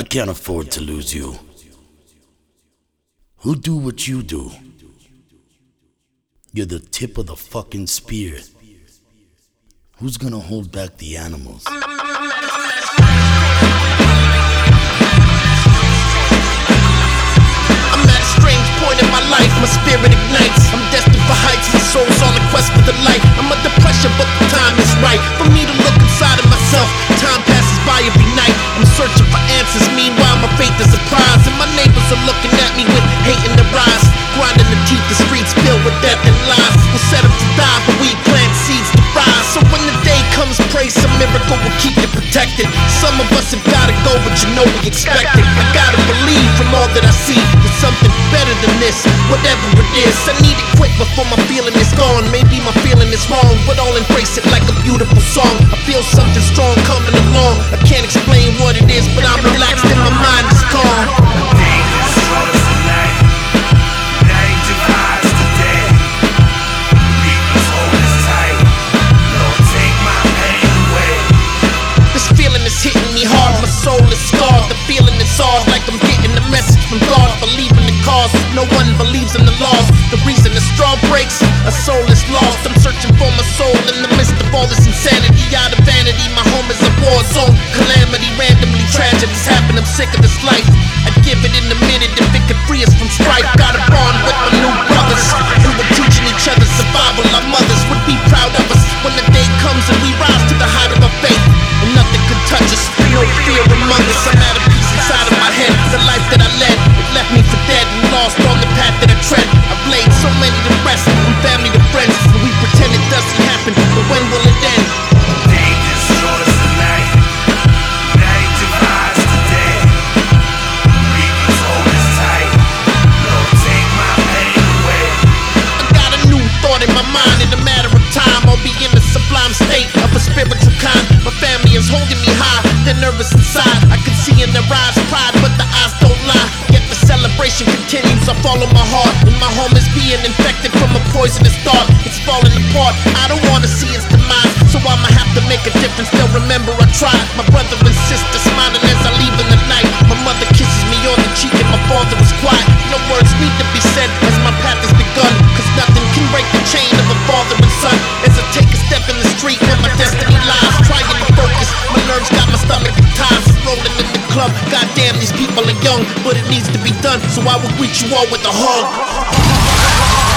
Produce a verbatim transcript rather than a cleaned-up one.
can't afford to lose you. Who do what you do? You're the tip of the fucking spear. Who's gonna hold back the animals? I'm at a strange point in my life, my spirit ignites. I'm destined for heights, my soul's on a quest for the light. I'm under pressure, but the time is right for me to look inside of myself. Time passes by every night, I'm searching for answers. Meanwhile, my faith is a prize, and my neighbors are looking at me with hate in their eyes. Grinding the teeth, the streets filled with death and lies. We'll set up to die, but we plant seeds to rise. So when the day comes, pray some miracle will keep you protected. Some of us have gotta go, but you know we expect it. I gotta believe from all that I see, there's something better than this, whatever it is. I need it quick before my feeling is gone. Maybe my feeling is wrong, but I'll embrace it like a beautiful song. I feel something strong coming along. I can't explain what it is, but I'm relaxed and my mind is calm. Hitting me hard, my soul is scarred. The feeling is hard, like I'm getting a message from God. Believe in the cause, no one believes in the laws. The reason the straw breaks, a soul is lost. I'm searching for my soul in the midst of all this insanity. Out of vanity, my home is a war zone. Calamity, randomly tragedies happen, I'm sick of this life. I'd give it in a minute if it could free us from strife. Got a bond with my new brothers, who were teaching each other survival. Our mothers would be proud of us when the day comes and we rise to the height of our faith. And nothing could touch us, no fear among us. I'm at a peace inside of my head. The life that I led, it left me for dead and lost on the path that I tread. I've laid so many to rest, from family to friends, and we pretend it doesn't happen, but when will it end? Day destroys the night, night divides the day. Reapers hold us tight, Lord take my pain away. I got a new thought in my mind, in a matter of time I'll be in a sublime state of a spiritual kind. My family is holding me high, they're nervous inside. I can see in their eyes pride, but the eyes don't lie. Yet the celebration continues, I follow my heart. And my home is being infected from a poisonous thought. It's falling apart, I don't wanna see its demise, so I'ma have to make a difference. They'll remember I tried. My brother and sister smiling as I leave in the night. My mother kisses me on the cheek and my father is quiet. No words need to be said as my path has begun, cause nothing can break the chain of a father and son. As I take a step in the street where my destiny lies, trying to focus, my nerves got my stomach at times. Rolling in the club, goddamn these people are young, but it needs to be done, so I will greet you all with a hug.